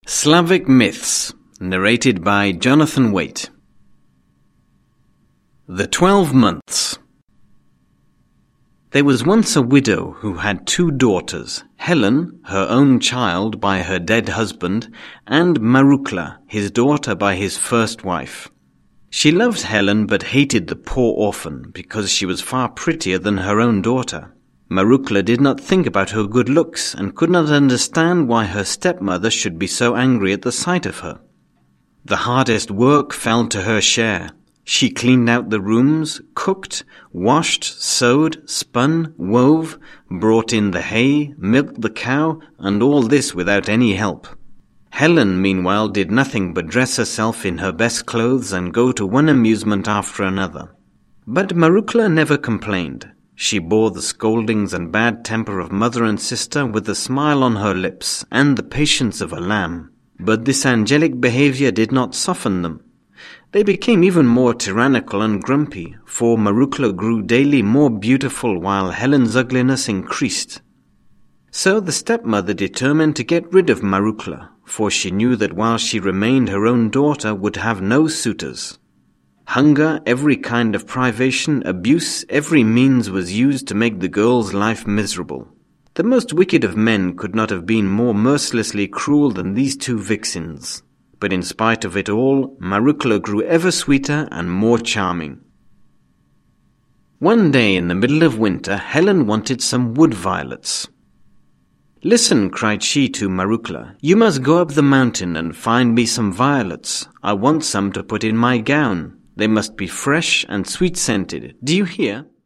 Slavic Myths, narrated by Jonathan Waite. The 12 Months. There was once a widow who had 2 daughters, Helen, her own child by her dead husband, and Marukla, his daughter by his first wife. She loved Helen but hated the poor orphan because she was far prettier than her own daughter. Marukla did not think about her good looks and could not understand why her stepmother should be so angry at the sight of her. The hardest work fell to her share. She cleaned out the rooms, cooked, washed, sewed, spun, wove, brought in the hay, milked the cow, and all this without any help. Helen, meanwhile, did nothing but dress herself in her best clothes and go to one amusement after another. But Marukla never complained. She bore the scoldings and bad temper of mother and sister with a smile on her lips and the patience of a lamb. But this angelic behavior did not soften them. They became even more tyrannical and grumpy, for Marukla grew daily more beautiful while Helen's ugliness increased. So the stepmother determined to get rid of Marukla, for she knew that while she remained her own daughter would have no suitors. Hunger, every kind of privation, abuse, every means was used to make the girl's life miserable. The most wicked of men could not have been more mercilessly cruel than these 2 vixens. But in spite of it all, Marukla grew ever sweeter and more charming. One day in the middle of winter, Helen wanted some wood violets. "Listen," cried she to Marukla, "you must go up the mountain and find me some violets. I want some to put in my gown. They must be fresh and sweet-scented. Do you hear?"